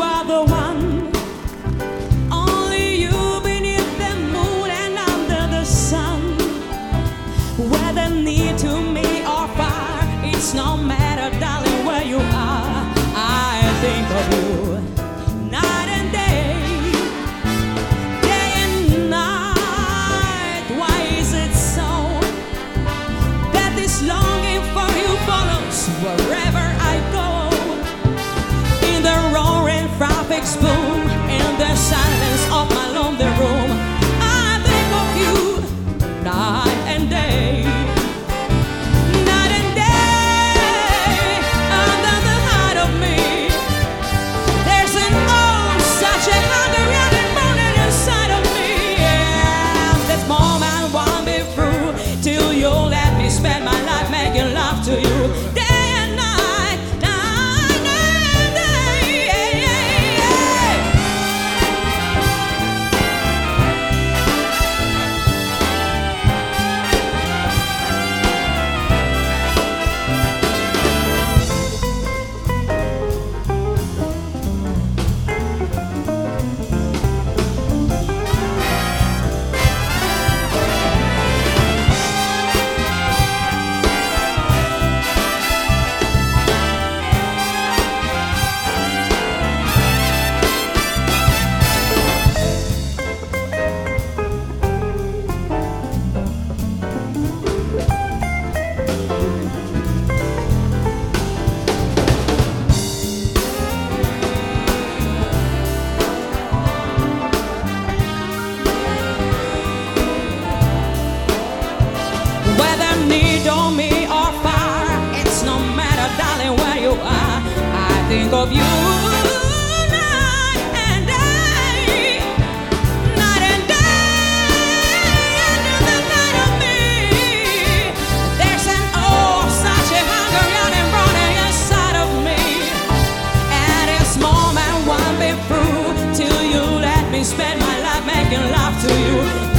are the one. Only you beneath the moon and under the sun. Whether near to me or far, it's no matter, darling, where you are. I think of you night and day, day and night. Why is it so that this longing for you follows wherever I go? In the roaring traffic's boom, in the silence of my lonely room, I think of you night and day. Night and day, under the height of me, there's an oh, such a hunger and burning inside of me. And this moment won't be through till you let me spend my life making love to you. Day and night, night and day. Whether near to me or far, it's no matter, darling, where you are. I think of you night and day, night and day, under the light of me. There's an oh, such a hunger and burning inside of me. And this moment won't be through till you let me spend my life making love to you.